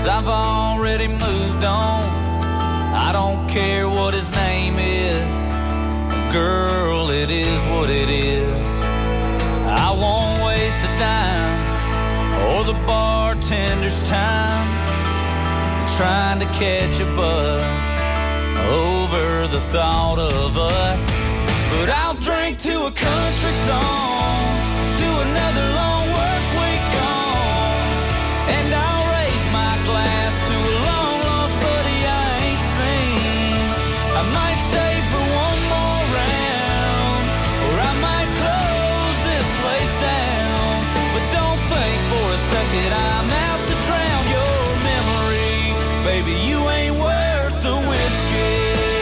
'cause I've already moved on. I don't care what his name is. Girl, it is what it is. I won't waste a dime or the bartender's time trying to catch a buzz over the thought of us. But I'll drink to a country song, to another long work week gone, and I'll raise my glass to a long lost buddy I ain't seen. I might stay for one more round, or I might close this place down. But don't think for a second I'm out to drown your memory. Baby, you ain't worth the whiskey.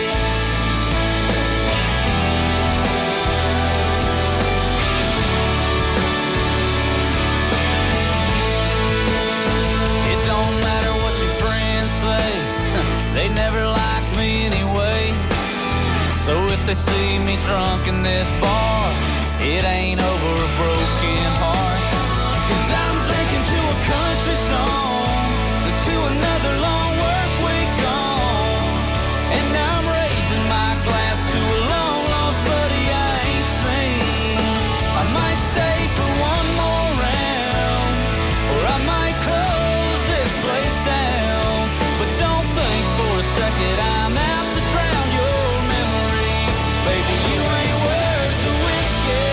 It don't matter what your friends say, they never liked me anyway. So if they see me drunk in this bar, it ain't over a broken heart. 'Cause I'm drinking to a country song, to another long work week gone, and I'm raising my glass to a long lost buddy I ain't seen. I might stay for one more round, or I might close this place down. But don't think for a second I'm out to drown your memory. Baby, you ain't worth the whiskey.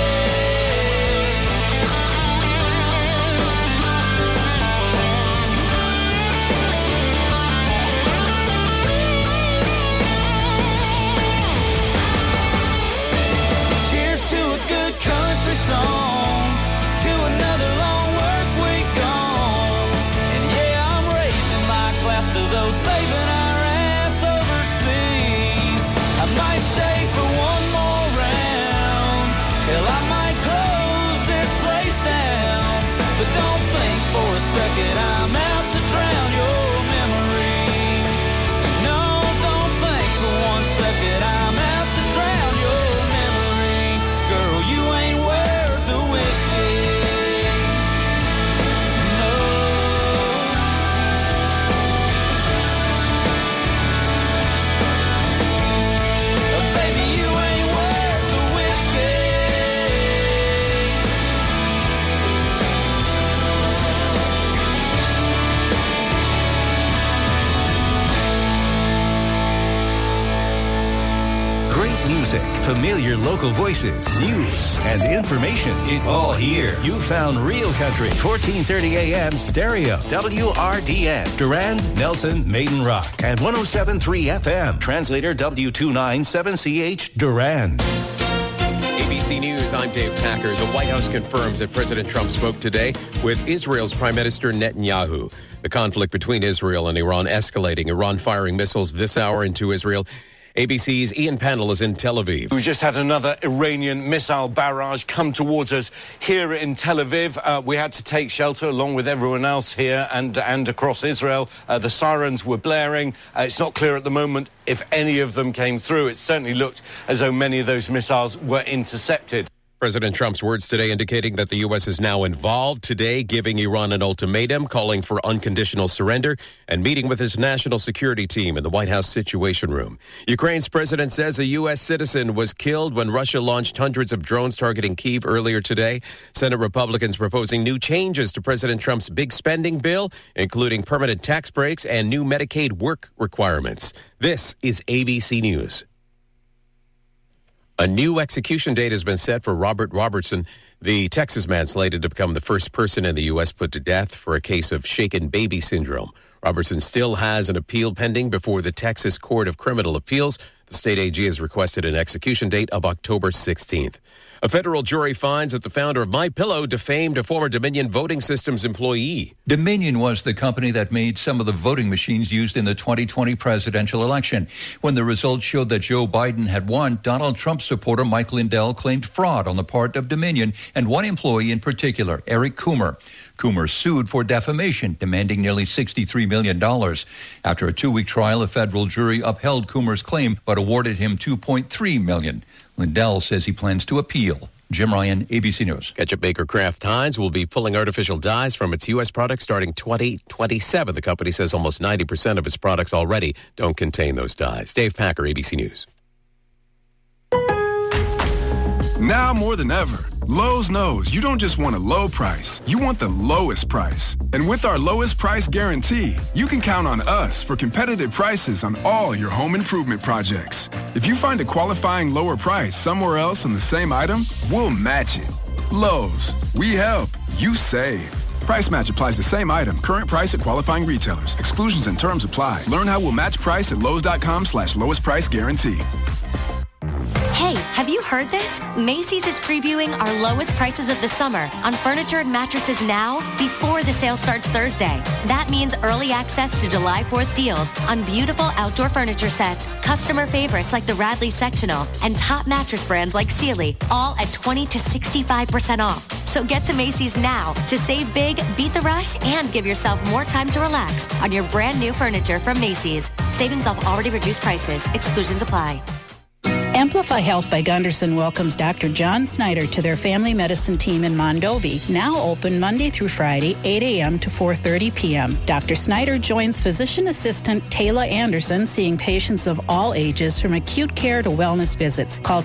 Cheers to a good country song, to another long work week gone. And yeah, I'm raising my glass to those saving our ass overseas. I might stay for one more round, hell, I might close this place down. But don't think for a second I'm out to drown your memory. No, don't think for one second I'm out to drown your memory. Girl, you ain't worth the whiskey. No. Baby, you ain't worth the whiskey. Great music, familiar local voices, news, and information. It's all here. You found Real Country, 1430 AM stereo, WRDN, Durand, Nelson, Maiden Rock, and 107.3 FM, translator W297CH, Durand. ABC News, I'm Dave Packer. The White House confirms that President Trump spoke today with Israel's Prime Minister Netanyahu. The conflict between Israel and Iran escalating, Iran firing missiles this hour into Israel. ABC's Ian Pandel is in Tel Aviv. We just had another Iranian missile barrage come towards us here in Tel Aviv. We had to take shelter along with everyone else here and across Israel. The sirens were blaring. It's not clear at the moment if any of them came through. It certainly looked as though many of those missiles were intercepted. President Trump's words today indicating that the U.S. is now involved today, giving Iran an ultimatum, calling for unconditional surrender, and meeting with his national security team in the White House Situation Room. Ukraine's president says a U.S. citizen was killed when Russia launched hundreds of drones targeting Kyiv earlier today. Senate Republicans proposing new changes to President Trump's big spending bill, including permanent tax breaks and new Medicaid work requirements. This is ABC News. A new execution date has been set for Robert Robertson, the Texas man slated to become the first person in the U.S. put to death for a case of shaken baby syndrome. Robertson still has an appeal pending before the Texas Court of Criminal Appeals. The state AG has requested an execution date of October 16th. A federal jury finds that the founder of MyPillow defamed a former Dominion Voting Systems employee. Dominion was the company that made some of the voting machines used in the 2020 presidential election. When the results showed that Joe Biden had won, Donald Trump supporter Mike Lindell claimed fraud on the part of Dominion and one employee in particular, Eric Coomer. Coomer sued for defamation, demanding nearly $63 million. After a 2-week trial, a federal jury upheld Coomer's claim but awarded him $2.3 million. Lindell says he plans to appeal. Jim Ryan, ABC News. Ketchup maker Kraft Heinz will be pulling artificial dyes from its U.S. products starting 2027. The company says almost 90% of its products already don't contain those dyes. Dave Packer, ABC News. Now more than ever, Lowe's knows you don't just want a low price, you want the lowest price. And with our lowest price guarantee, you can count on us for competitive prices on all your home improvement projects. If you find a qualifying lower price somewhere else on the same item, we'll match it. Lowe's, we help, you save. Price match applies to same item. Current price at qualifying retailers. Exclusions and terms apply. Learn how we'll match price at Lowe's.com/lowest price guarantee. Hey, have you heard this? Macy's is previewing our lowest prices of the summer on furniture and mattresses now before the sale starts Thursday. That means early access to July 4th deals on beautiful outdoor furniture sets, customer favorites like the Radley Sectional, and top mattress brands like Sealy, all at 20 to 65% off. So get to Macy's now to save big, beat the rush, and give yourself more time to relax on your brand new furniture from Macy's. Savings off already reduced prices. Exclusions apply. Amplify Health by Gunderson welcomes Dr. John Snyder to their family medicine team in Mondovi, now open Monday through Friday, 8 a.m. to 4:30 p.m. Dr. Snyder joins physician assistant Taylor Anderson, seeing patients of all ages from acute care to wellness visits. Call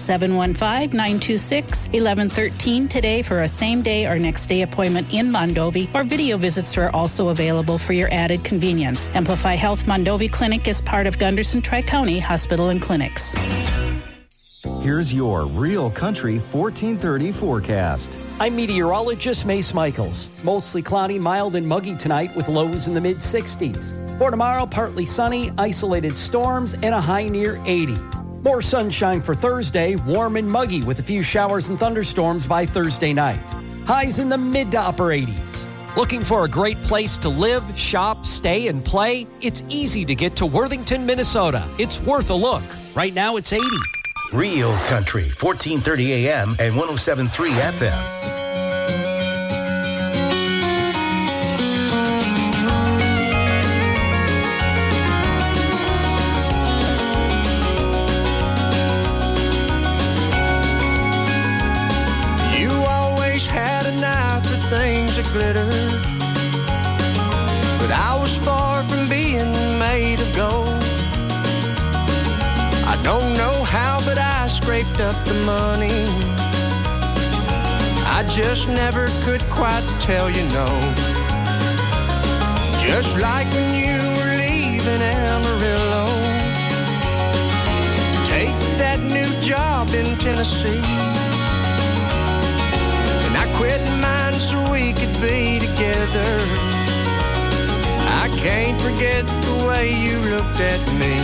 715-926-1113 today for a same-day or next-day appointment in Mondovi, or video visits are also available for your added convenience. Amplify Health Mondovi Clinic is part of Gunderson Tri-County Hospital and Clinics. Here's your Real Country 1430 forecast. I'm meteorologist Mace Michaels. Mostly cloudy, mild and muggy tonight with lows in the mid-60s. For tomorrow, partly sunny, isolated storms, and a high near 80. More sunshine for Thursday, warm and muggy with a few showers and thunderstorms by Thursday night. Highs in the mid to upper 80s. Looking for a great place to live, shop, stay, and play? It's easy to get to Worthington, Minnesota. It's worth a look. Right now, it's 80. Real Country, 1430 AM and 107.3 FM. You always had an eye for things that glitter, but I was far from being made of gold. I don't know how, but I scraped up the money. I just never could quite tell you no. Just like when you were leaving Amarillo, take that new job in Tennessee, and I quit mine so we could be together. I can't forget the way you looked at me.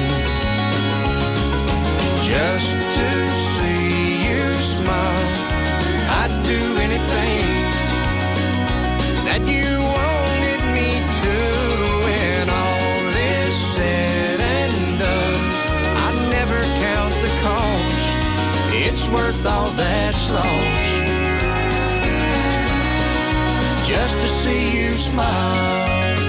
Just to see you smile, I'd do anything that you wanted me to. When all is said and done, I'd never count the cost. It's worth all that's lost, just to see you smile.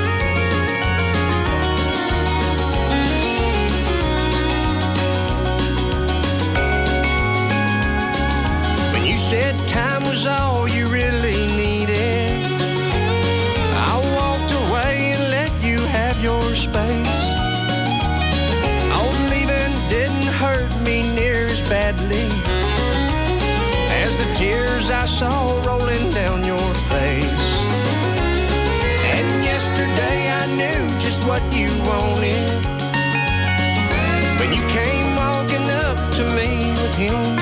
Said time was all you really needed, I walked away and let you have your space. Oh, leaving didn't hurt me near as badly as the tears I saw rolling down your face. And yesterday I knew just what you wanted when you came walking up to me with him.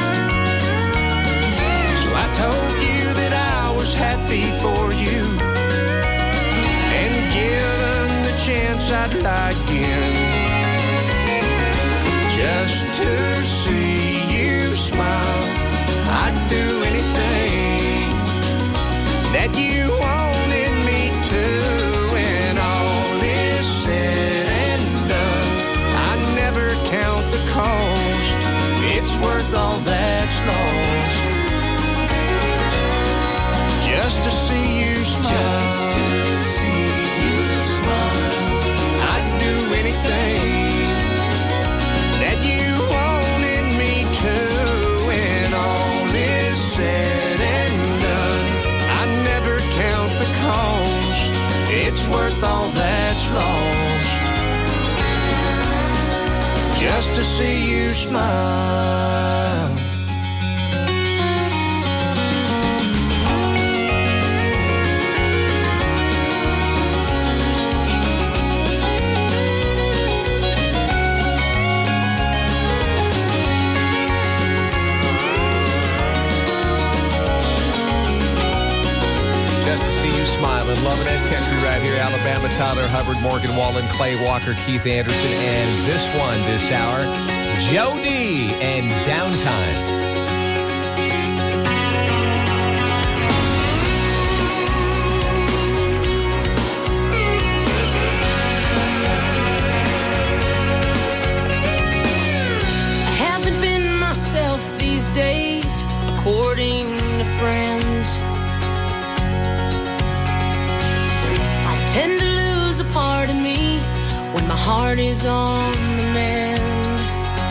I told you that I was happy for you, and given the chance I'd lie again, just to see you smile. I'd do anything that you wanted me to. When all is said and done, I never count the cost. It's worth all that's lost, just to see you smile. Just to see you smile. I'd do anything that you wanted me to. When all is said to see you smile. Smiling, loving it. Country right here. Alabama, Tyler Hubbard, Morgan Wallen, Clay Walker, Keith Anderson, and this one this hour, Joe D. and Downtime. I haven't been myself these days, according to friends. Tend to lose a part of me when my heart is on the mend.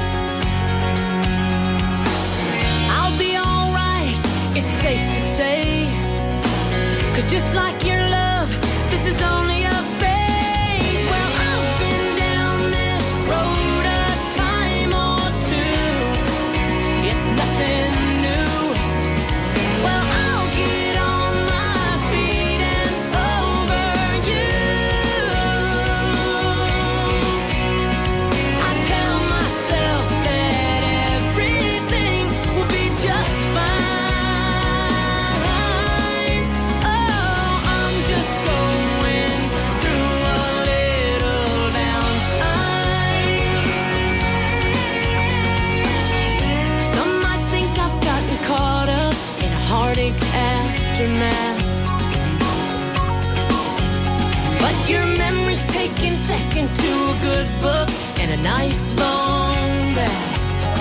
I'll be alright, it's safe to say, 'cause just like your love, this is only a phase. Well, I've been down this road a time or two. It's nothing new. Well, I'll get on my feet and over you. I tell myself that everything will be just fine. Oh, I'm just going through a little downtime. Some might think I've gotten caught up in a heartache's aftermath, but your memory's taking second to a good book and a nice long bath.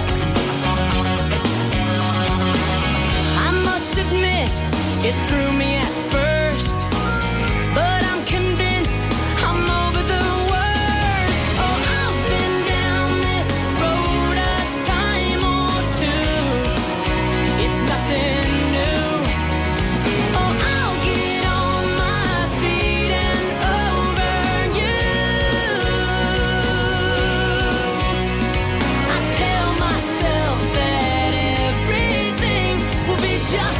I must admit, it threw me at first, but I'm convinced I'm over the worst. Oh, I've been down this road a time or two. It's nothing new. Oh, I'll get on my feet and over you. I tell myself that everything will be just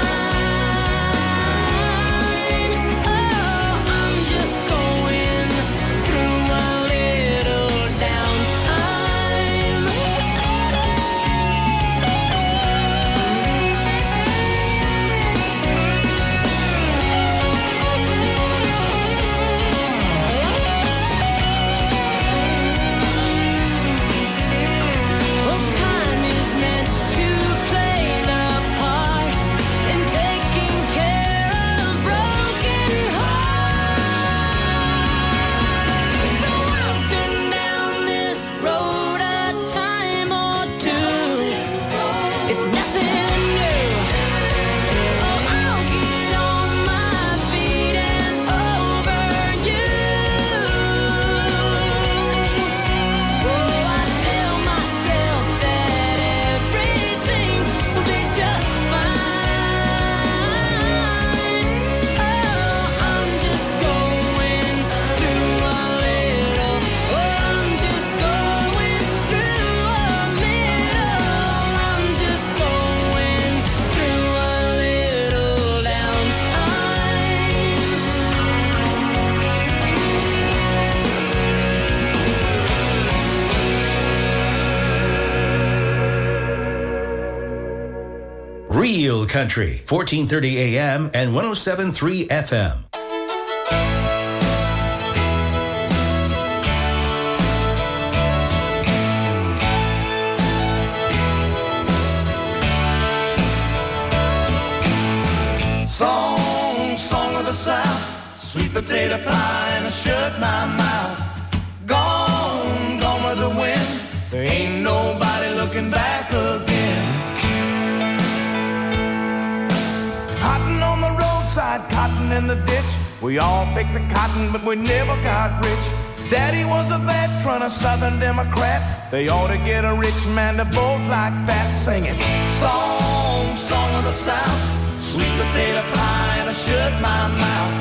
fine. Oh, I'm just going through a little downtime. Well, time is meant to play the part in taking care of broken hearts. So I've been down this road a time or two. It's nothing new. Oh, I'll get on my feet and over you. Oh, I tell myself that everything will be just fine. Oh, I'm just going through a little. Oh, I'm just going through a little. I'm just going through a little downtime. Real Country, 1430 AM and 107.3 FM. Song of the South, sweet potato pie and a shut my mouth. Gone with the wind. There ain't nobody looking back again. Cotton on the roadside, cotton in the ditch. We all picked the cotton, but we never got rich. Daddy was a veteran, a Southern Democrat. They ought to get a rich man to vote like that, singing song of the South, sweet potato pie and I shut my mouth.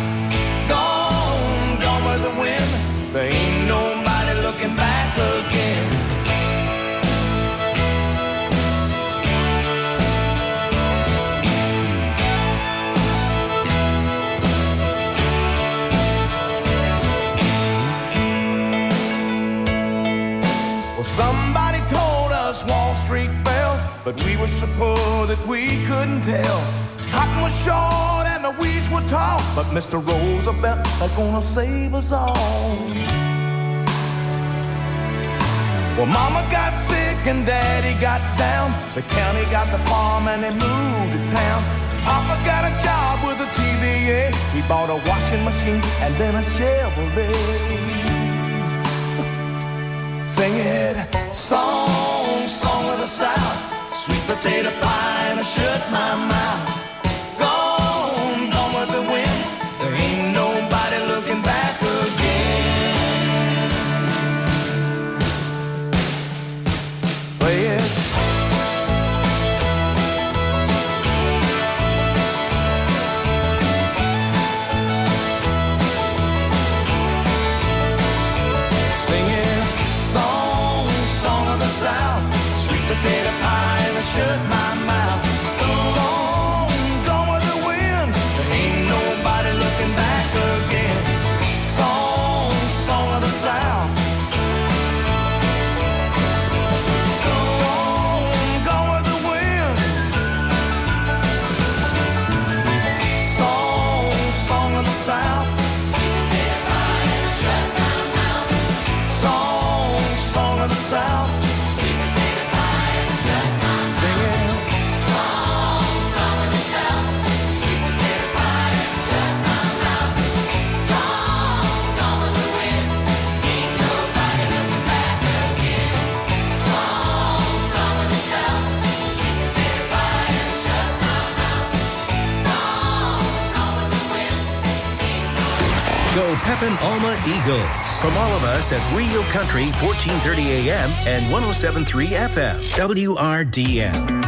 Gone with the wind. There ain't nobody looking back again. street fell, but we were so poor that we couldn't tell. Cotton was short and the weeds were tall, but Mr. Roosevelt is gonna save us all. Well, Mama got sick and Daddy got down. The county got the farm and they moved to town. Papa got a job with a TVA. He bought a washing machine and then a Chevrolet. Sing it, song, song of the South. Sweet potato pie and I shut my mouth. Gone, gone with the wind. There ain't nobody looking back again. Play it. Potato pie and I shut my mouth. Gone with the wind. There ain't nobody looking back again. Song, song of the South. Gone with the wind. Song, song of the South. Potato pie and I shut my mouth. Song, song of the South. Go Pepin Alma Eagles. From all of us at Real Country 1430 AM and 107.3 FM. WRDN.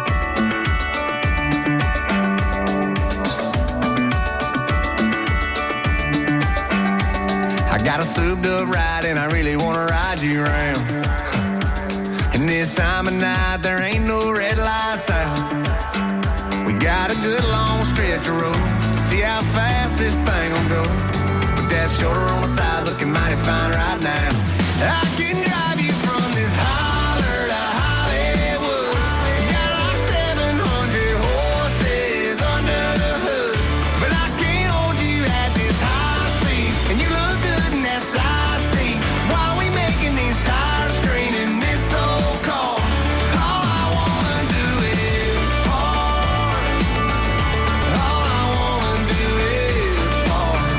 I got a souped up ride and I really want to ride you around. And this time of night there ain't no red lights out. We got a good long stretch of road to see how fast this thing will go. With that shoulder on the side looking mighty fine right now. I can drive you from this holler to Hollywood. Got like 700 horses under the hood. But I can't hold you at this high speed. And you look good in that side seat. While we making these tires scream in this old car. All I wanna do is park. All I wanna do is park.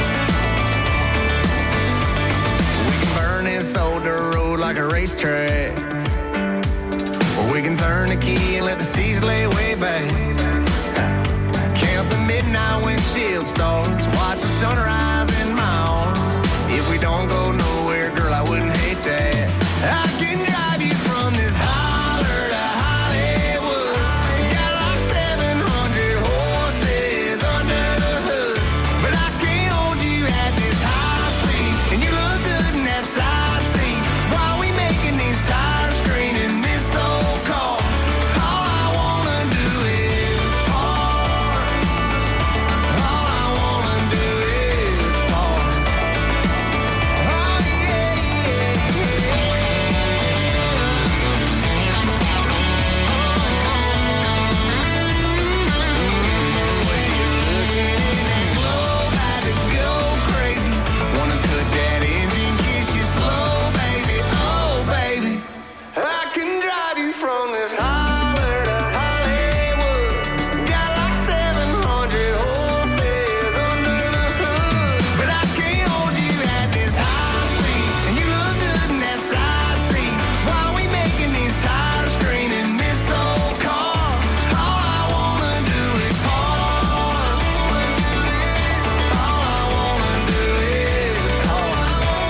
We can burn this old dirt road like a racetrack. Or we can turn the key and let the seas lay way back. Count the midnight windshield stars. Watch the sunrise in my arms. If we don't go nowhere, girl, I wouldn't hate that. I can drive you from this holler to Hollywood. Got like 700 horses under the hood. But I can't hold you at this high speed. And you look good in that side seat. While we making these tires scream in this old car. All I wanna do is park. All I wanna do is park. Oh yeah, yeah, yeah. When you're looking in that globe, had to go crazy. Wanna cut that engine, kiss you slow, baby. Oh, baby. I can drive you from this holler to Hollywood. Got like 700 horses under the hood. But I can't hold you at this high speed. And you look good in that side seat. While we making these tires scream in this old car. All I wanna do is park. All I wanna do is park.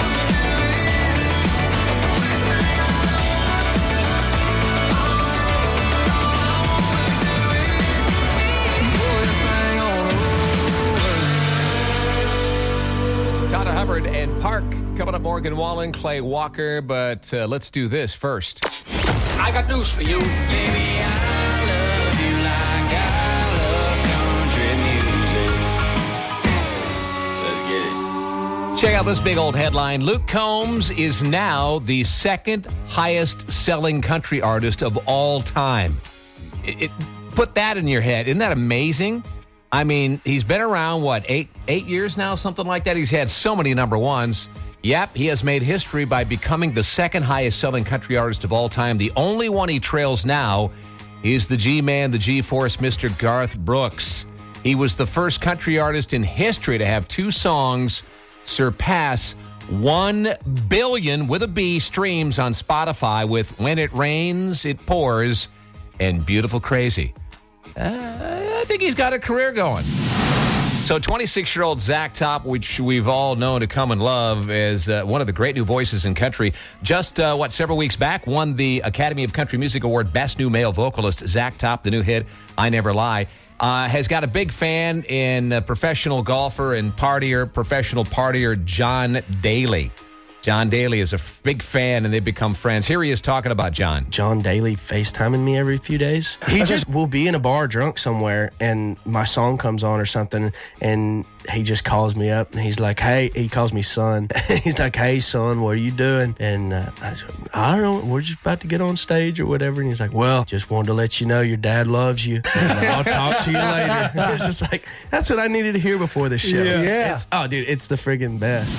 Pull this thing on over. Tata Hubbard and Park. Coming up, Morgan Wallen, Clay Walker. But let's do this first. I got news for you. Baby, I love you like I love country music. Let's get it. Check out this big old headline. Luke Combs is now the second highest selling country artist of all time. Put that in your head. Isn't that amazing? I mean, he's been around, eight years now, something like that? He's had so many number ones. Yep, he has made history by becoming the second highest selling country artist of all time. The only one he trails now is the G-Man, the G-Force, Mr. Garth Brooks. He was the first country artist in history to have two songs surpass 1 billion with a B streams on Spotify with When It Rains, It Pours and Beautiful Crazy. I think he's got a career going. So 26-year-old Zach Top, which we've all known to come and love as one of the great new voices in country, just, several weeks back, won the Academy of Country Music Award Best New Male Vocalist. Zach Top, the new hit, I Never Lie, has got a big fan in professional golfer and professional partier John Daly. John Daly is a big fan, and they've become friends. Here he is talking about John. John Daly FaceTiming me every few days. He just will be in a bar drunk somewhere, and my song comes on or something, and he just calls me up, and he's like, hey, he calls me son. He's like, hey, son, what are you doing? And I don't know, we're just about to get on stage or whatever. And he's like, well, just wanted to let you know your dad loves you. I'll talk to you later. It's just like, that's what I needed to hear before the show. Yeah. It's the friggin' best.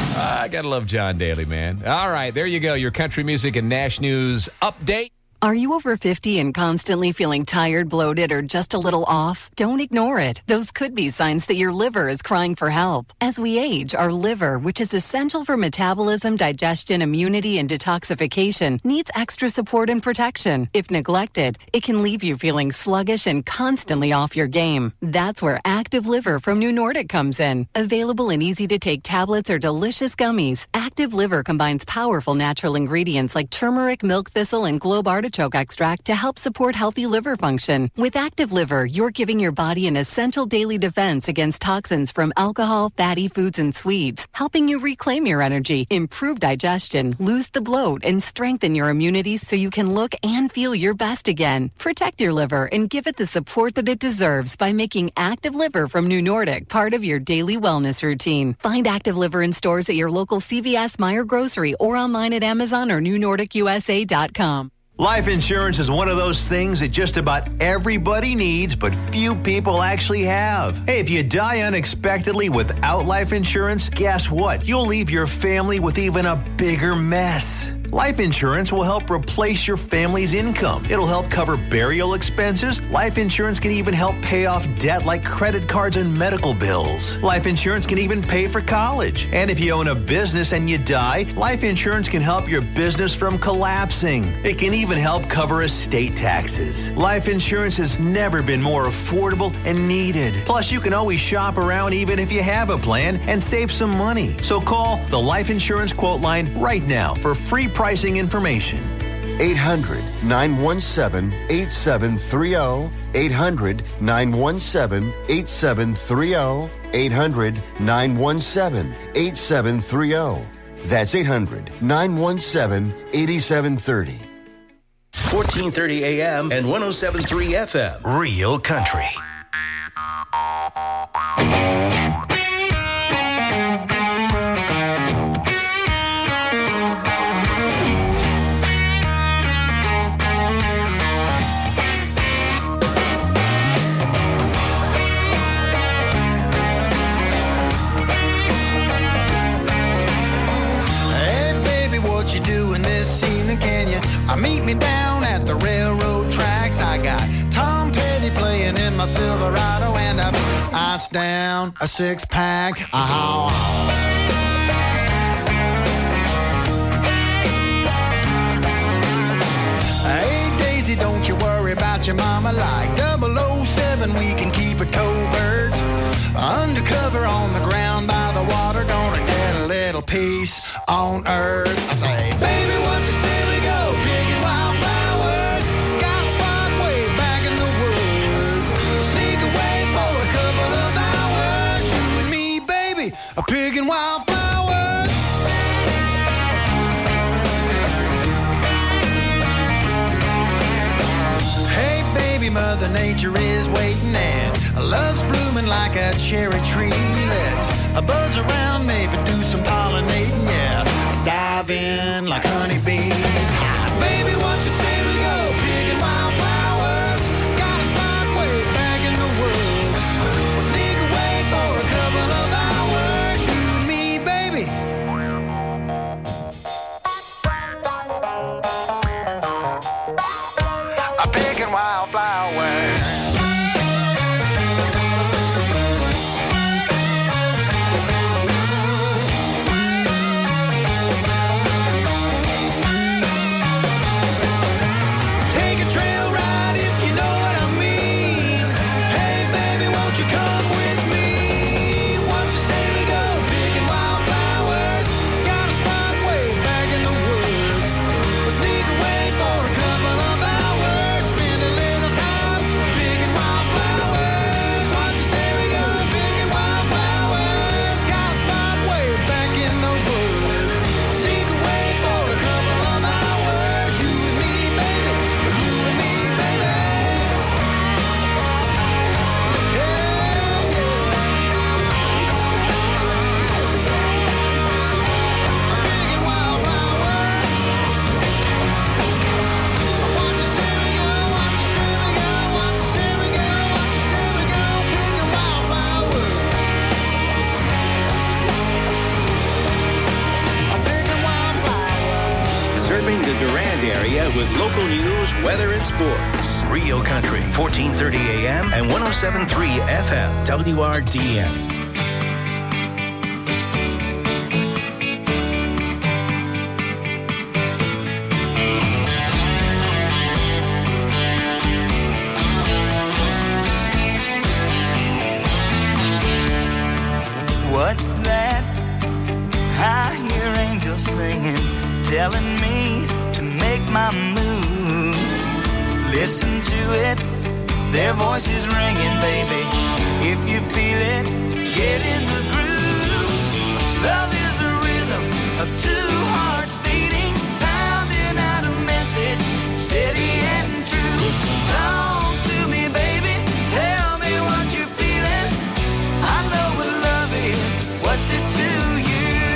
I gotta love John Daly, man. All right, there you go. Your country music and Nash News update. Are you over 50 and constantly feeling tired, bloated, or just a little off? Don't ignore it. Those could be signs that your liver is crying for help. As we age, our liver, which is essential for metabolism, digestion, immunity, and detoxification, needs extra support and protection. If neglected, it can leave you feeling sluggish and constantly off your game. That's where Active Liver from New Nordic comes in. Available in easy-to-take tablets or delicious gummies, Active Liver combines powerful natural ingredients like turmeric, milk thistle, and globe artichoke extract to help support healthy liver function. With Active Liver, you're giving your body an essential daily defense against toxins from alcohol, fatty foods, and sweets, helping you reclaim your energy, improve digestion, lose the bloat, and strengthen your immunity so you can look and feel your best again. Protect your liver and give it the support that it deserves by making Active Liver from New Nordic part of your daily wellness routine. Find Active Liver in stores at your local CVS, Meijer Grocery, or online at Amazon or NewNordicUSA.com. Life insurance is one of those things that just about everybody needs, but few people actually have. Hey, if you die unexpectedly without life insurance, guess what? You'll leave your family with even a bigger mess. Life insurance will help replace your family's income. It'll help cover burial expenses. Life insurance can even help pay off debt like credit cards and medical bills. Life insurance can even pay for college. And if you own a business and you die, life insurance can help your business from collapsing. It can even help cover estate taxes. Life insurance has never been more affordable and needed. Plus, you can always shop around even if you have a plan and save some money. So call the Life Insurance Quote Line right now for free pricing information. 800-917-8730. 800-917-8730. 800-917-8730. That's 800-917-8730. 1430 AM and 107.3 FM. Real Country. Meet me down at the railroad tracks. I got Tom Petty playing in my Silverado, and I've iced down a six-pack. Hey, Daisy, don't you worry about your mama. Like 007, we can keep it covert. Undercover on the ground by the water, gonna get a little peace on earth. I say, baby, what you say we go? Picking wildflowers, got a spot way back in the woods. Sneak away for a couple of hours. You and me, baby, are picking wildflowers. Hey, baby, Mother Nature is waiting and love's blooming like a cherry tree. Let's buzz around, maybe do some pollinating, yeah. Dive in like honeybees. Baby, what you say we go picking wildflowers? Got a spot way back in the woods. We'll sneak away for a couple of hours. You and me, baby. I'm picking wildflowers. Serving the Durand area with local news, weather, and sports. Real Country, 1430 AM and 107.3 FM, WRDN. What's that? I hear angels singing, telling me to make my move. Listen to it, their voices ringing, baby. If you feel it, get in the groove. Love is the rhythm of two hearts beating, pounding out a message, steady and true. Talk to me, baby, tell me what you're feeling. I know what love is, what's it to you?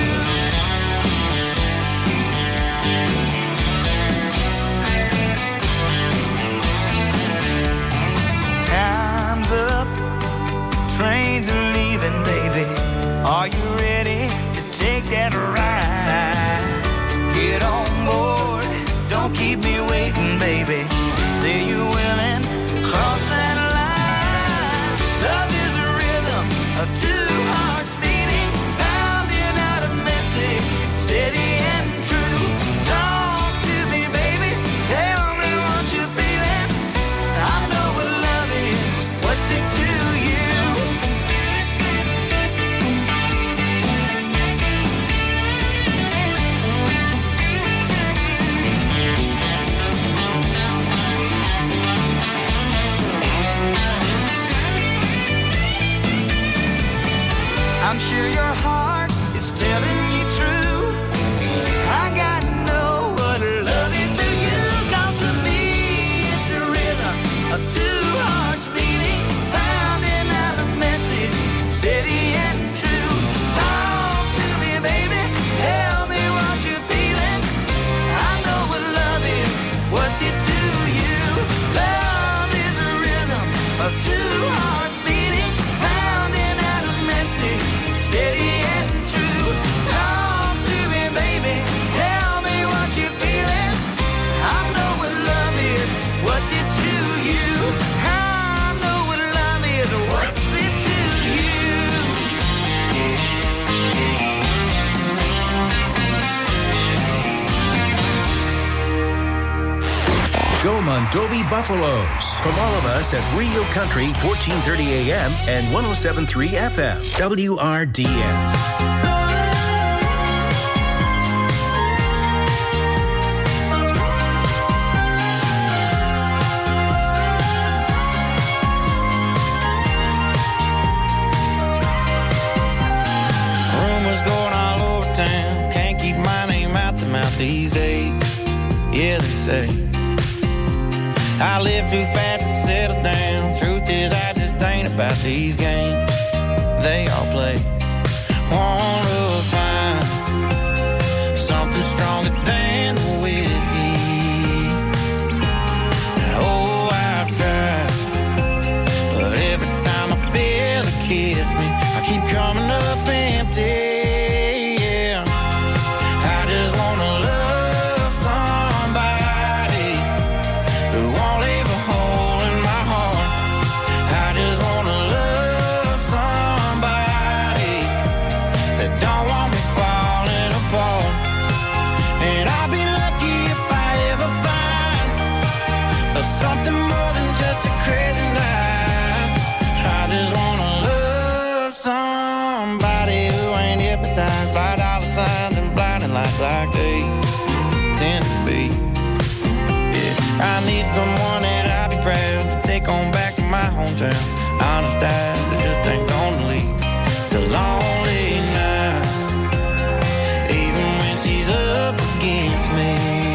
Time's up, trains are leaving, baby. Are you ready to take that ride? Get on board, don't keep me waiting, baby. Say you're willing, cross that line. Love is a rhythm of two hearts beating, pounding out a message, steady and true. Talk to me, baby, tell me what you're feeling. I know what love is, what's it to you? I'm sure your heart is telling you true. I gotta know what love is to you. 'Cause to me it's the rhythm of two hearts beating, pounding out a message, steady and true. Talk to me, baby, tell me what you're feeling. I know what love is, what's it to you? Love is a rhythm of two hearts beating, pounding out a message, steady and true. Talk to me, baby, tell me what you're feeling. I know what love is, what's it to you? I know what love is, what's it to you? Go Mondovi Buffaloes. From all of us at Real Country, 1430 AM and 107.3 FM, WRDN. Rumors going all over town. Can't keep my name out the mouth these days. Yeah, they say I live too fast to settle down. Truth is, I just ain't about these games they all play. wanna find something stronger than the whiskey. Oh, I've tried, but every time I feel it kiss me, I keep coming up empty. Yeah, I just wanna love somebody who won't leave a hole in my heart. I just wanna love somebody that don't want me falling apart. And I'll be lucky if I ever find something more than just a crazy night. I just wanna love somebody who ain't hypnotized by dollar signs and blinding lights like they tend to be. Yeah, I need someone that I'll be proud to take on back to my hometown. Honest eyes that just ain't gonna lead to lonely nights, even when she's up against me.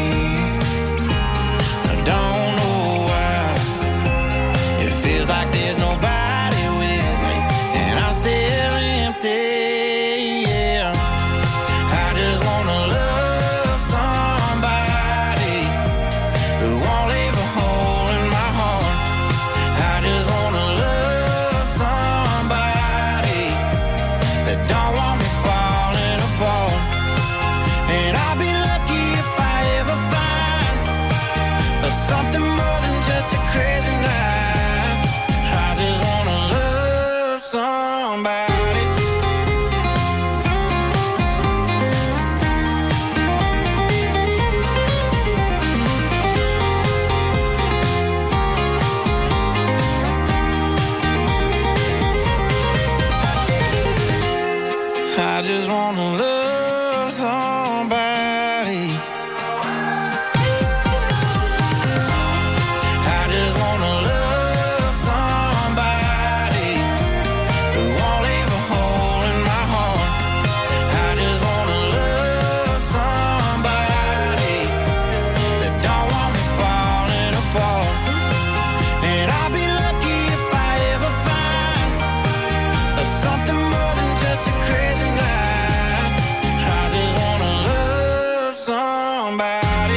I don't know why it feels like there's nobody with me, and I'm still empty. Yeah, I just wanna love somebody who won't leave a hole in my heart. I just wanna love somebody that don't want me falling apart. And I'll be lucky if I ever find something more than just a crazy night. I just wanna love somebody. I just wanna love somebody. I just wanna love somebody who won't leave a hole in my heart. I just wanna love somebody that don't want me falling apart. And I'll be lucky if I ever find something more than just a crazy night. I just wanna love somebody.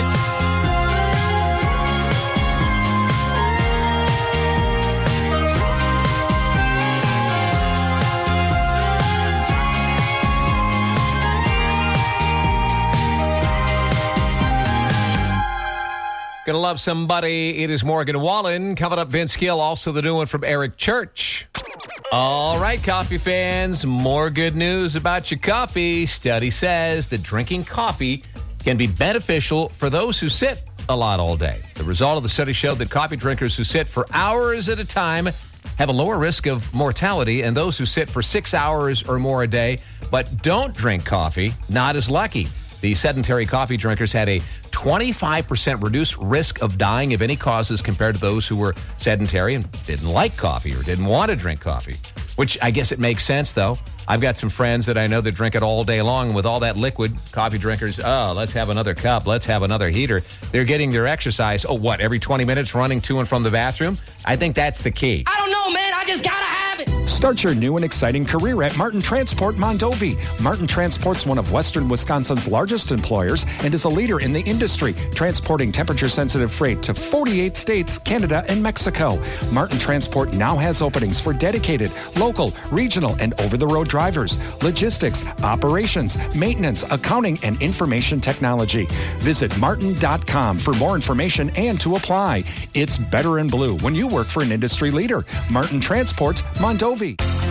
Gonna love somebody. It is Morgan Wallen. Coming up, Vince Gill. Also the new one from Eric Church. All right, coffee fans, more good news about your coffee. Study says that drinking coffee can be beneficial for those who sit a lot all day. The result of the study showed that coffee drinkers who sit for hours at a time have a lower risk of mortality, and those who sit for 6 hours or more a day but don't drink coffee, not as lucky. The sedentary coffee drinkers had a 25% reduced risk of dying of any causes compared to those who were sedentary and didn't like coffee or didn't want to drink coffee, which I guess it makes sense, though. I've got some friends that I know that drink it all day long, and with all that liquid, coffee drinkers, oh, let's have another cup, let's have another heater. They're getting their exercise, every 20 minutes running to and from the bathroom? I think that's the key. I don't know, man. I just gotta have it. Start your new and exciting career at Martin Transport Mondovi. Martin Transport's one of Western Wisconsin's largest employers and is a leader in the industry, transporting temperature-sensitive freight to 48 states, Canada, and Mexico. Martin Transport now has openings for dedicated, local, regional, and over-the-road drivers, logistics, operations, maintenance, accounting, and information technology. Visit martin.com for more information and to apply. It's better in blue when you work for an industry leader. Martin Transport Mondovi.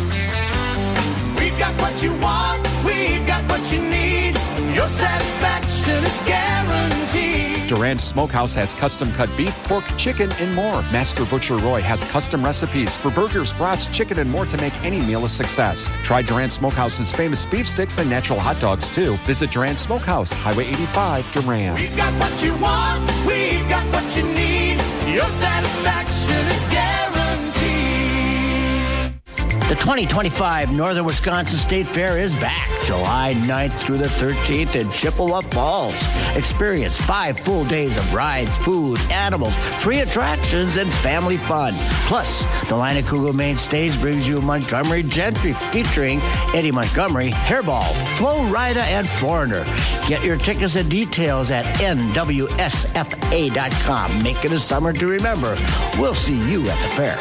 We've got what you want, we've got what you need. Your satisfaction is guaranteed. Durand Smokehouse has custom-cut beef, pork, chicken, and more. Master Butcher Roy has custom recipes for burgers, brats, chicken, and more to make any meal a success. Try Durand Smokehouse's famous beef sticks and natural hot dogs, too. Visit Durand Smokehouse, Highway 85, Durand. We've got what you want, we've got what you need. Your satisfaction is guaranteed. The 2025 Northern Wisconsin State Fair is back July 9th through the 13th in Chippewa Falls. Experience 5 full days of rides, food, animals, free attractions, and family fun. Plus, the Line Kugel main stage brings you Montgomery Gentry featuring Eddie Montgomery, Hairball, Flo Rida, and Foreigner. Get your tickets and details at nwsfa.com. Make it a summer to remember. We'll see you at the fair.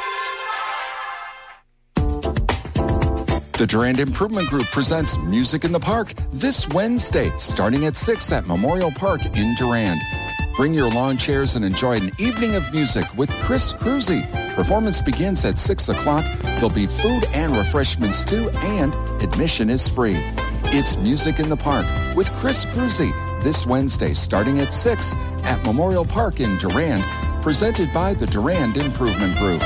The Durand Improvement Group presents Music in the Park this Wednesday, starting at 6 at Memorial Park in Durand. Bring your lawn chairs and enjoy an evening of music with Chris Cruzy. Performance begins at 6 o'clock. There'll be food and refreshments too, and admission is free. It's Music in the Park with Chris Cruzy this Wednesday, starting at 6 at Memorial Park in Durand, presented by the Durand Improvement Group.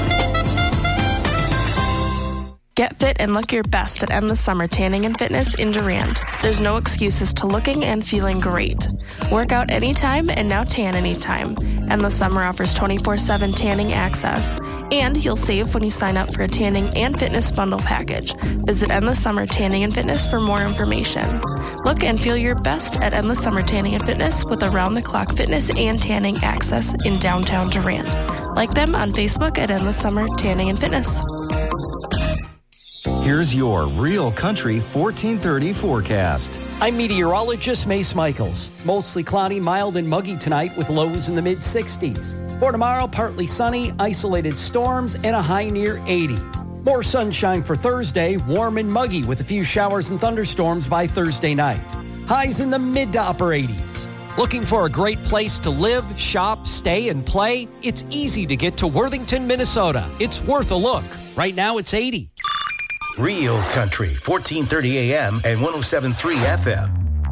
Get fit and look your best at Endless Summer Tanning and Fitness in Durand. There's no excuses to looking and feeling great. Work out anytime and now tan anytime. Endless Summer offers 24/7 tanning access. And you'll save when you sign up for a tanning and fitness bundle package. Visit Endless Summer Tanning and Fitness for more information. Look and feel your best at Endless Summer Tanning and Fitness with around-the-clock fitness and tanning access in downtown Durand. Like them on Facebook at Endless Summer Tanning and Fitness. Here's your Real Country 1430 forecast. I'm meteorologist Mace Michaels. Mostly cloudy, mild and muggy tonight with lows in the mid-60s. For tomorrow, partly sunny, isolated storms, and a high near 80. More sunshine for Thursday, warm and muggy with a few showers and thunderstorms by Thursday night. Highs in the mid to upper 80s. Looking for a great place to live, shop, stay, and play? It's easy to get to Worthington, Minnesota. It's worth a look. Right now, it's 80. Real Country, 1430 AM and 107.3 FM.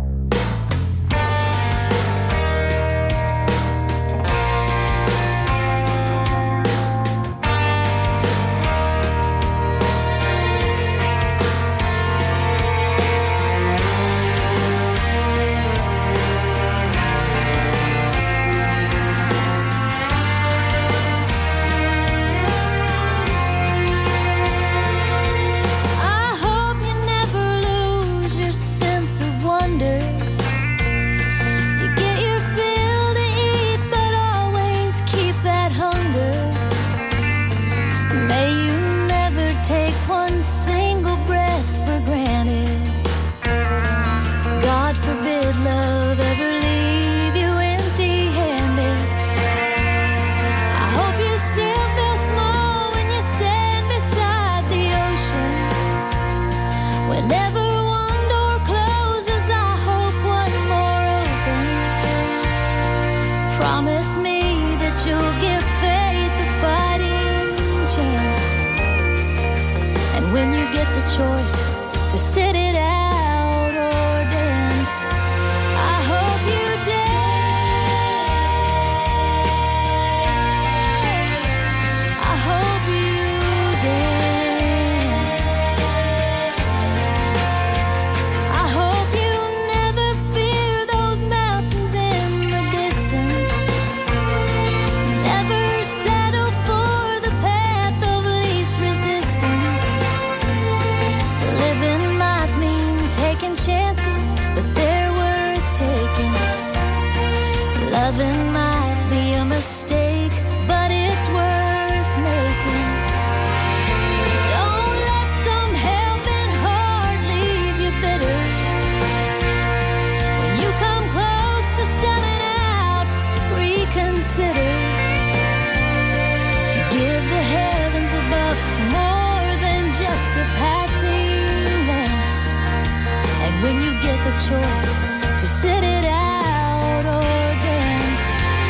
Choice to sit it out or dance.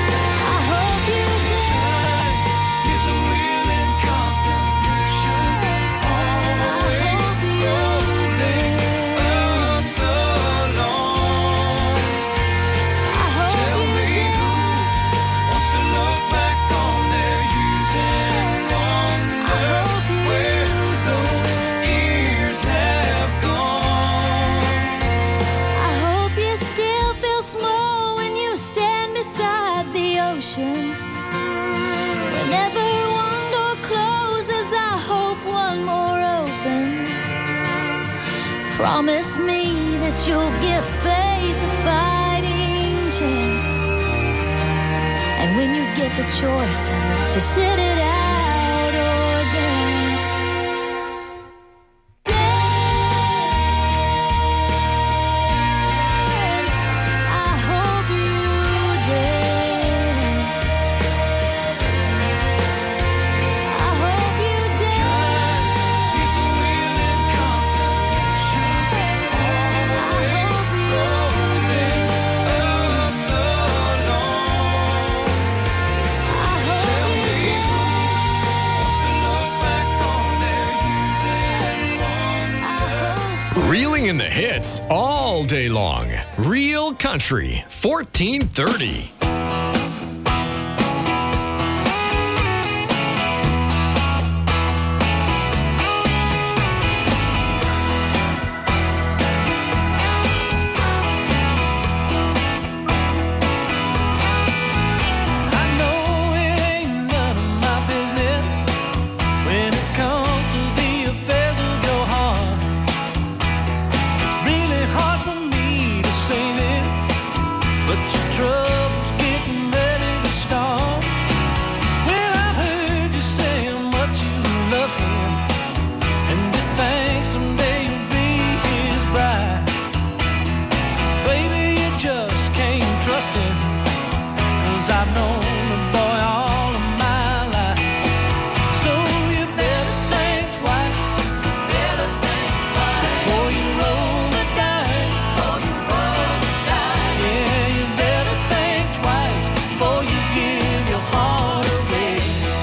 I hope you dance. It's a wheel and constant motion all the way rolling us along. I hope Tell you me dance. Who wants to look back on their years and wonder where those years have gone. Whenever one door closes, I hope one more opens. Promise me that you'll give faith a fighting chance. And when you get the choice to sit it out or dance, dance. I hope you dance. I hope you dance. It's a wheel in constant motion. I hope you dance. So long. I hope you dance. Reeling in the hits all day long. Real Country, 1430. I know it ain't none of my business when it comes to the affairs of your heart. It's really hard for me to say this, but your trouble's getting ready to start. Well, I've heard you say how much you love him, and you think someday you'll be his bride. Baby, you just can't trust him, 'cause I've known the boy all of my life. So you better think twice, before you roll the dice. Yeah, you better think twice before you give your heart away.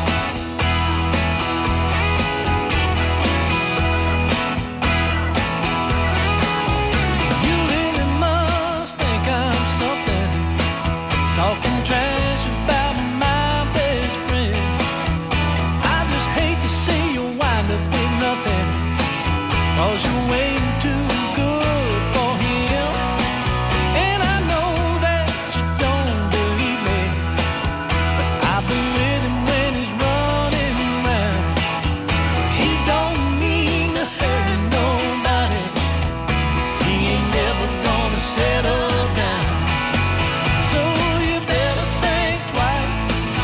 You really must think I'm something, talking trash about my best friend. I just hate to see you wind up with nothing, 'cause you're waiting too good for him. And I know that you don't believe me, but I've been with him when he's running around. He don't mean to hurt nobody. He ain't never gonna settle down. So you better think twice,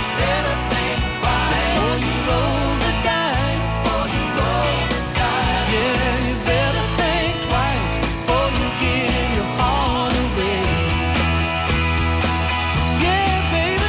before you roll the dice. Yeah, you better think twice before you give your heart away. Yeah, baby.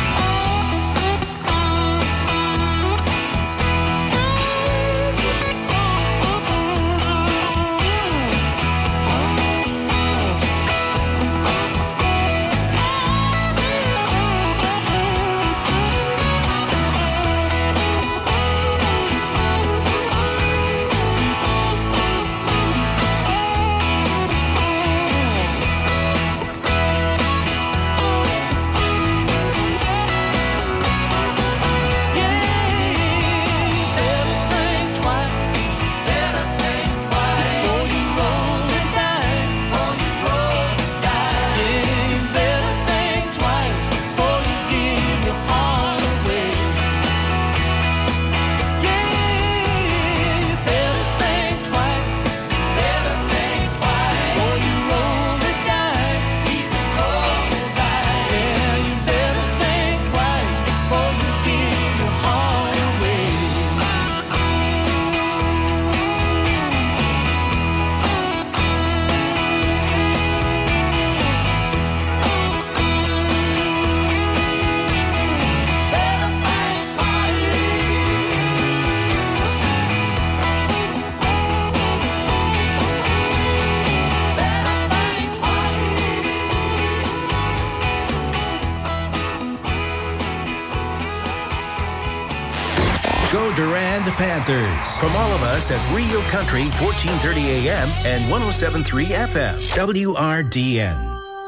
Go Durand Panthers. From all of us at Real Country, 1430 AM and 107.3 FM. WRDN.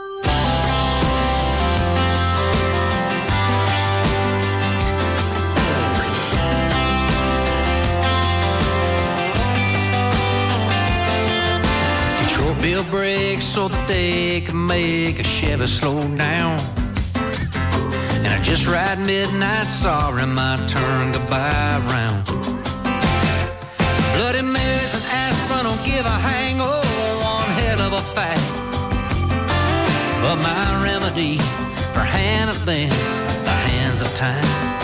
Patrol bill brakes so that they can make a Chevy slow down. And I just ride midnight, sorry my turn to buy round. Bloody Marys and aspirin don't give a hangover. my remedy for handling the hands of time.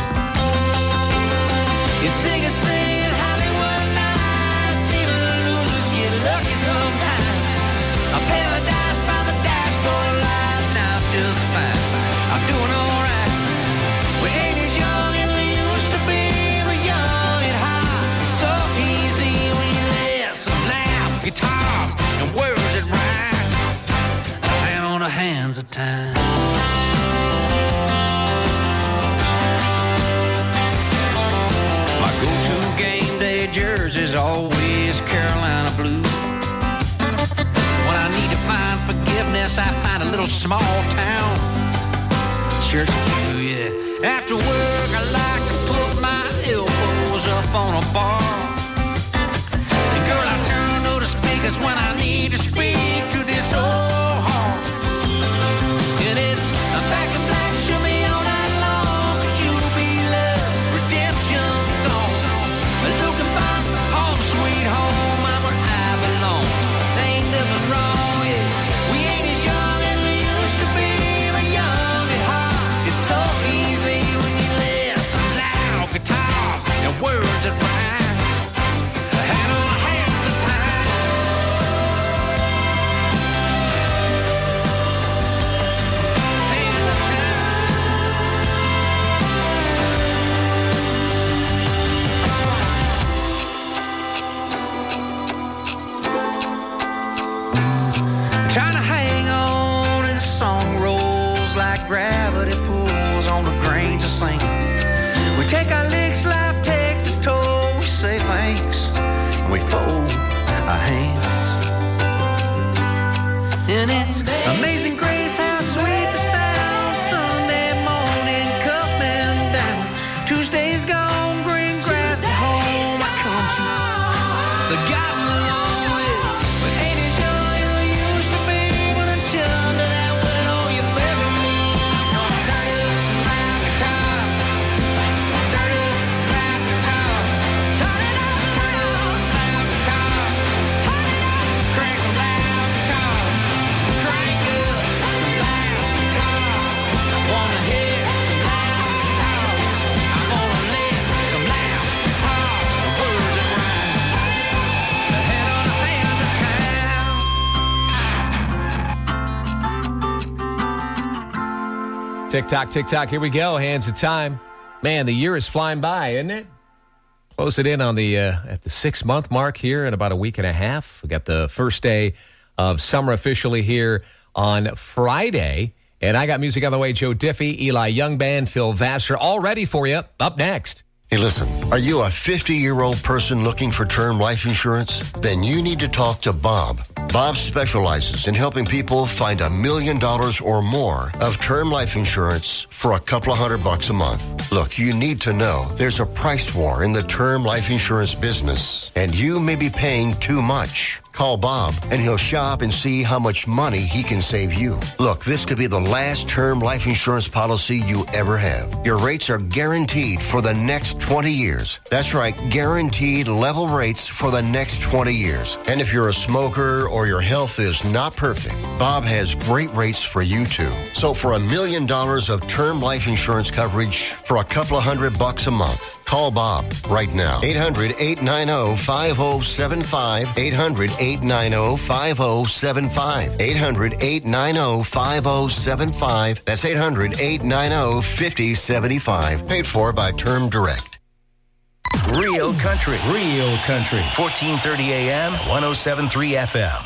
You sing Hollywood nights, even losers get lucky sometimes. A paradise by the dashboard light, now just fine. I'm doing alright. We ain't as young as we used to be, but young and high. It's so easy when you listen loud guitars and words that rhyme. Hand on the hands of time. My go-to game day jersey's always Carolina blue. When I need to find forgiveness, I find a little small town church pew, yeah. After work, I like to put my elbows up on a bar. And girl, I turn to the speakers when I need to speak to this old heart. And it's a back and black, show me all night long. Could you be love, redemption song? Looking back, home sweet home, I'm where I belong. There ain't nothing wrong, yeah. We ain't as young as we used to be, but young at heart. It's so easy when you listen loud guitars and words that rhyme. Hand on the hands of time. Hands of trying to hang on as the song rolls like gravity pulls on the grains of sand. We take our licks, life takes its toll. We say thanks and we fold our hands. And it's amazing grace how sweet the sound. Sunday morning coming down. Tuesday's gone, green grass at home. I come to the gotten along with. But ain't as young as we used to be. When I turn to that window, you bury me. Turn it up some loud guitar. Turn it up some loud guitar. Turn it up some loud guitar. Turn it up, crank some loud guitar. Crank up some loud guitar. I wanna hear some loud guitar. I wanna live some loud guitar. The words that rhyme. The head on the hands of town. Tick tock, here we go. Hands of time. Man, the year is flying by, isn't it? Closing in on the at the 6-month mark here in about a week and a half. We got the first day of summer officially here on Friday. And I got music on the way. Joe Diffie, Eli Young Band, Phil Vassar, all ready for you. Up next. Hey, listen, are you a 50-year-old person looking for term life insurance? Then you need to talk to Bob. Bob specializes in helping people find $1 million or more of term life insurance for a couple of $100 a month. Look, you need to know there's a price war in the term life insurance business, and you may be paying too much. Call Bob, and he'll shop and see how much money he can save you. Look, this could be the last term life insurance policy you ever have. Your rates are guaranteed for the next 20 years. That's right, guaranteed level rates for the next 20 years. And if you're a smoker or your health is not perfect, Bob has great rates for you too. So for $1 million of term life insurance coverage for a couple of $100 a month, call Bob right now. 800-890-5075. 800-890-5075. 800-890-5075. That's 800-890-5075. Paid for by Term Direct. Real country. 1430 AM, 107.3 FM.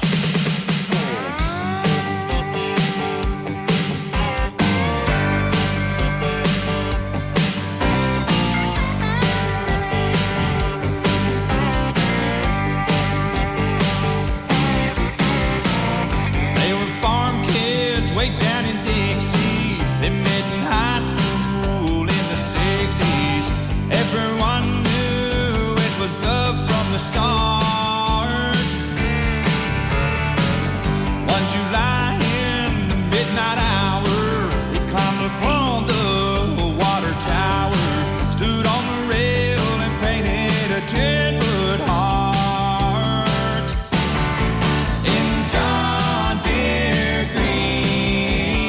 In John Deere Green.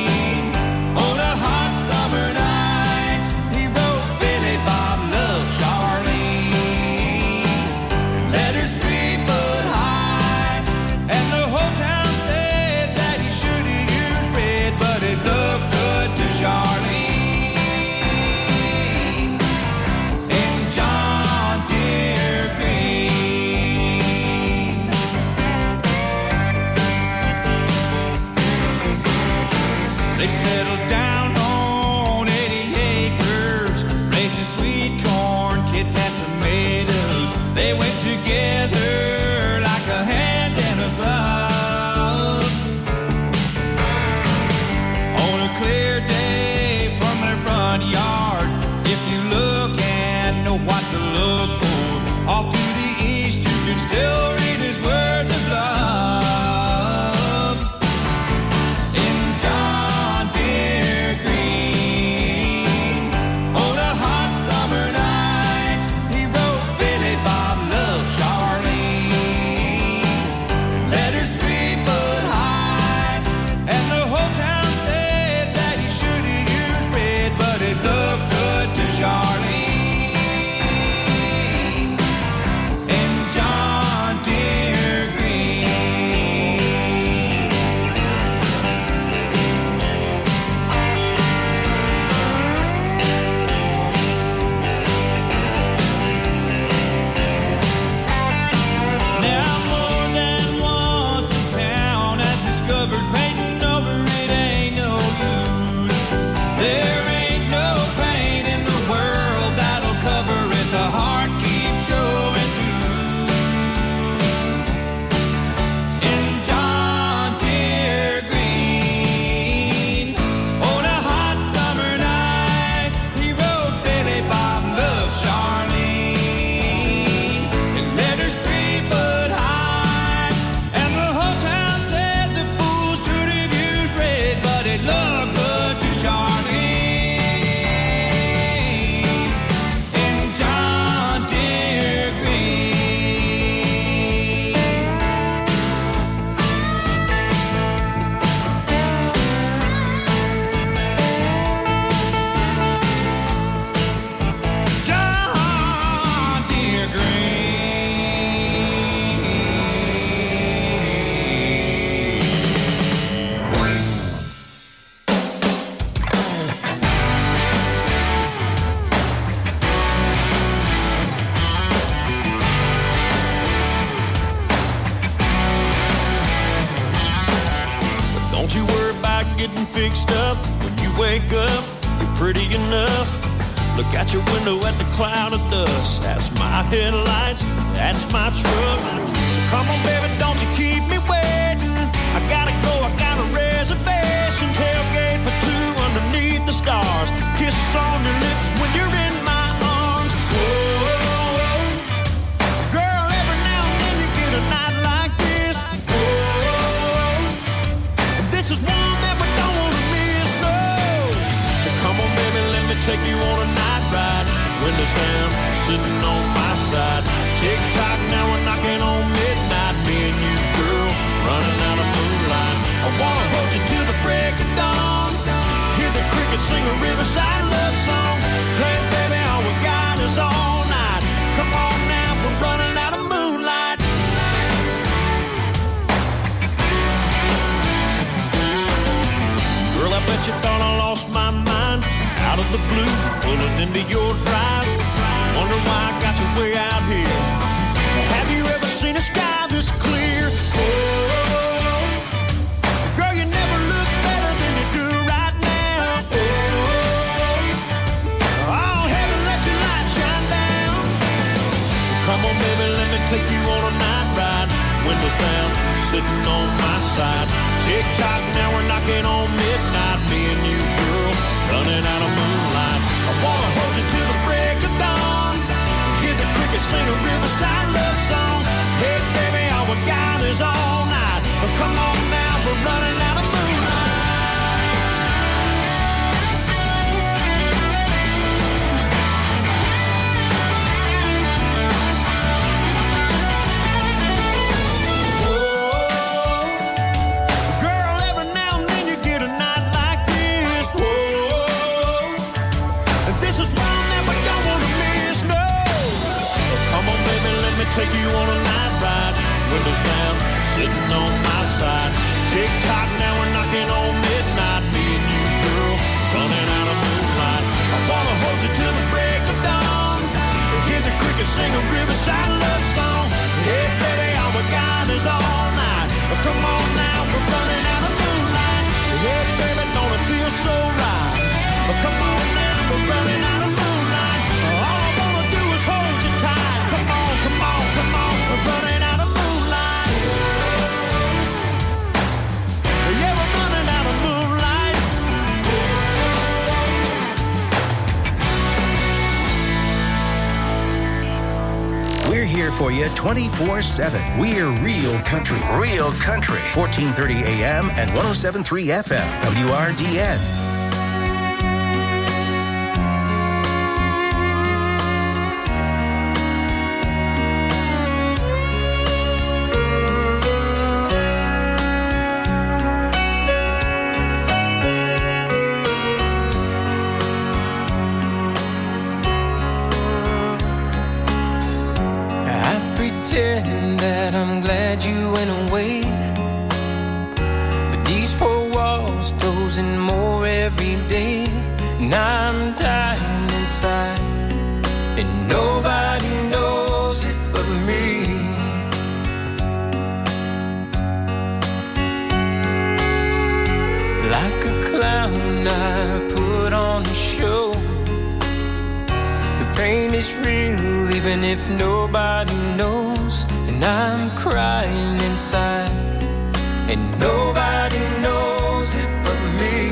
They settled down on 80 acres, raising sweet corn, kids had tomatoes. They went together like a hand and a glove. On a clear day from their front yard, if you look and know what to look for, off to the east you can still read his words of love. In John Deere green, on a hot summer night, he wrote Billy Bob loves Charlene. Letters 3 foot high, and the whole town said that he should have used red, but it looked good to Charlene. In John Deere green. Now more than once in town I've discovered painting over it ain't no use. There ain't no paint in the world that'll cover it. The heart keeps showing through. In John Deere green, on a hot summer night, he wrote Billy Bob loves Charlene. And letters 3 foot high, and the whole town said the fool should have used red, but it looked good to Charlene. In John Deere green. John Deere Don't you worry about getting fixed up. When you wake up, you're pretty enough. Look out your window at the cloud of dust. That's my headlights, that's my truck. Come on, baby, don't you keep me waiting. I gotta go, I got a reservation. Tailgate for 2 underneath the stars. Kisses on your lips when you're in my arms. Whoa, girl, every now and then you get a night like this. Whoa, this is one that we don't want to miss, no. So come on, baby, let me take you on a night ride. Windows down, sitting on my side. Tick-tock, now we're knocking on midnight. Me and you, girl, running out of moonlight. I wanna hold you till the break of dawn. Hear the crickets sing a riverside love song. Hey, baby, all we got is all night. Come on now, we're running out of moonlight. Girl, I bet you thought I lost my mind. Out of the blue, pulling into your drive. Wonder why I got you way out here. Have you ever seen a sky this clear? Oh, girl, you never look better than you do right now. Oh, heaven, let your light shine down. Come on, baby, let me take you on a night ride. Windows down, sitting on my side. Tick-tock, now we're knocking on midnight. Me and you, girl, running out of moonlight. I wanna hold you till the break of dawn. Hear the crickets sing a riverside love song. Hey, baby, all we got is all night. But come on now, we're running out of girl, every now and then you get a night like this. Whoa, and this is one that we don't want to miss, no. Come on, baby, let me for you 24/7. We're Real Country. Real Country. 1430 AM and 107.3 FM. WRDN. Pretend that I'm glad you went away, but these four walls closing more every day, and I'm dying inside, and nobody knows it but me. Like a clown, I put on a show. The pain is real, even if nobody knows. And I'm crying inside, and nobody knows it but me.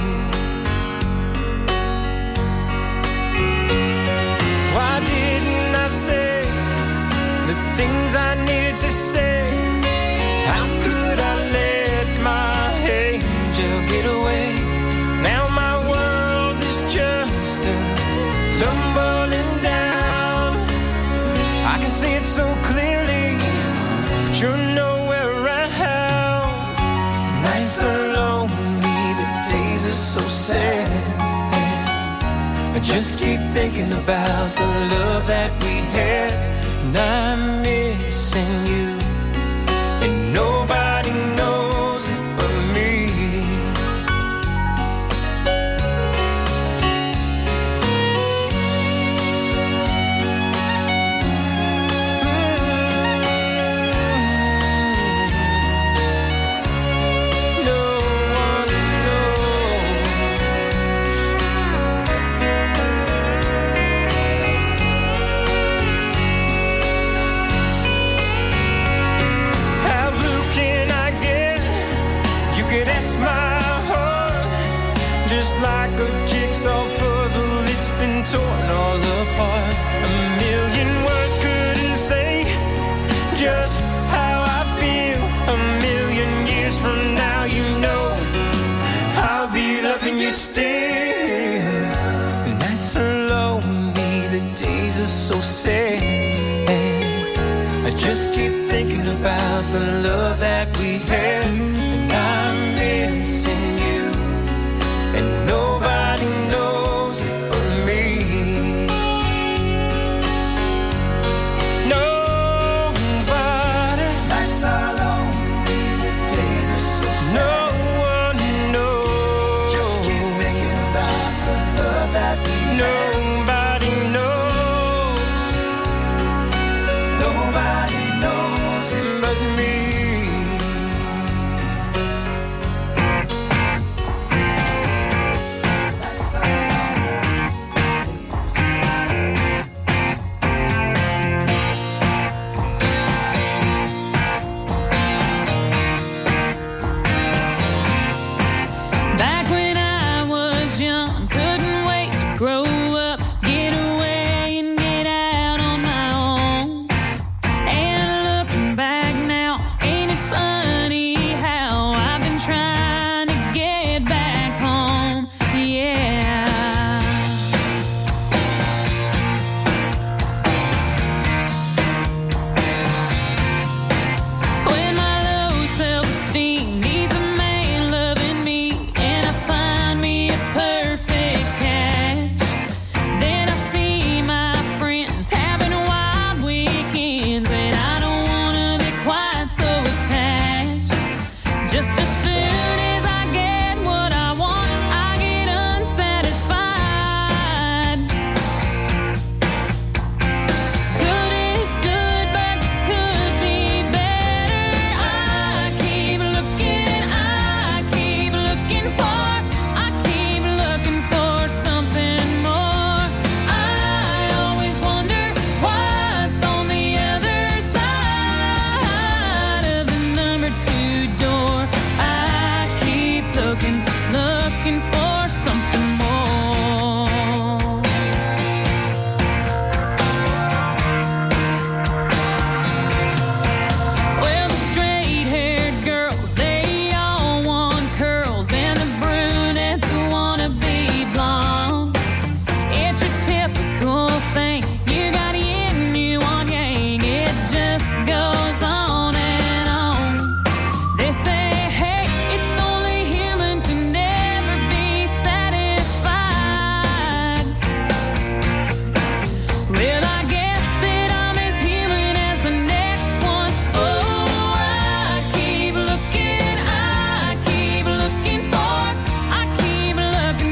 Why didn't I say the things I needed to say? How could I let my angel get away? Now my world is just a tumbling down. I can see it so clearly, but you're nowhere around. Nights are lonely, the days are so sad. I just keep thinking about the love that we had, and I'm missing you, and nobody knows it but me. Like a jigsaw puzzle, it's been torn all apart. A million words couldn't say just how I feel. A million years from now, you know I'll be loving you still. The nights are lonely, the days are so sad. I just keep thinking about the love that we had.